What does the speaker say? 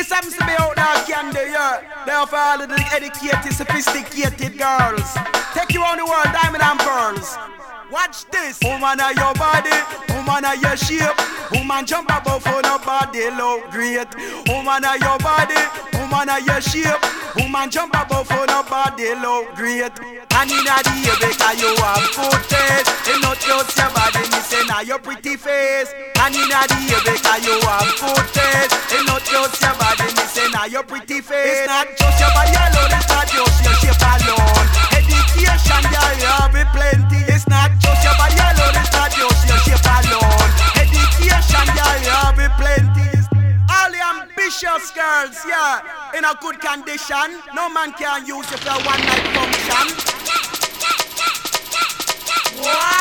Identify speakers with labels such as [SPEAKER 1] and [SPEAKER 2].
[SPEAKER 1] This happens to be out now, Candy, yeah. They're for all of the educated, sophisticated girls. Take you on the world, diamond and pearls. Watch this. Woman of your body, woman of your shape. Woman jump above for nobody look great. Woman of your body, woman of your shape. Woman jump above for nobody look great. And in a day because you have good taste. It's not just your body, me say now your pretty face. And in a day because you have good taste. It's not just your body, me say now your pretty face. It's not just your body alone, it's not just your shape alone. Education, girl, you have it plenty. It's not just your body alone, it's not just your shape alone. Education, girl, you have it plenty. All the ambitious girls, yeah, in a good condition. No man can use it for a one night function. Wow.